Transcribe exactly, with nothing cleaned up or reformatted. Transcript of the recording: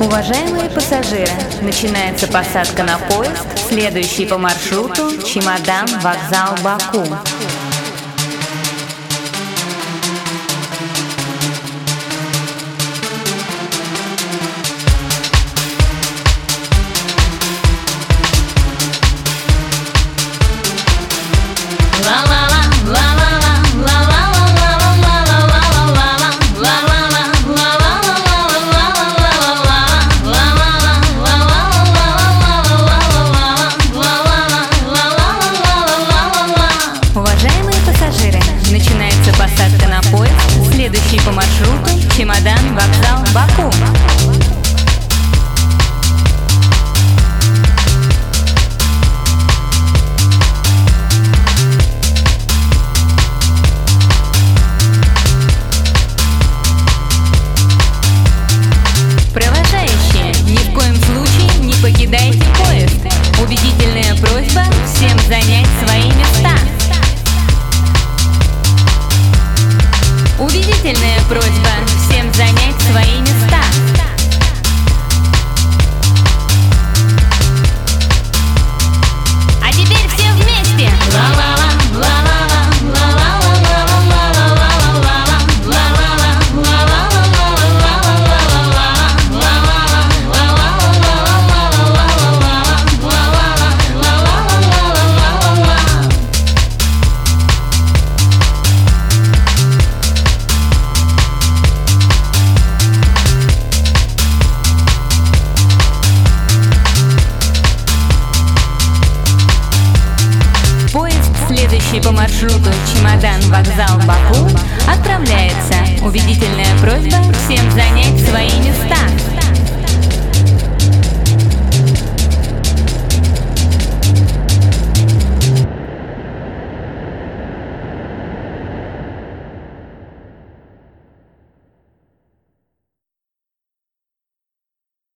Уважаемые пассажиры, начинается посадка на поезд, следующий по маршруту Чемодан, вокзал, Баку. Начинается посадка на поезд, следующий по маршруту Чемодан, вокзал, Баку. Провожающие, ни в коем случае не покидайте поезд. Убедительная просьба всем занять свои места. Убедительная просьба всем занять свои места. А теперь все вместе. Следующий по маршруту Чемодан, вокзал, Баку отправляется. Убедительная просьба всем занять свои места.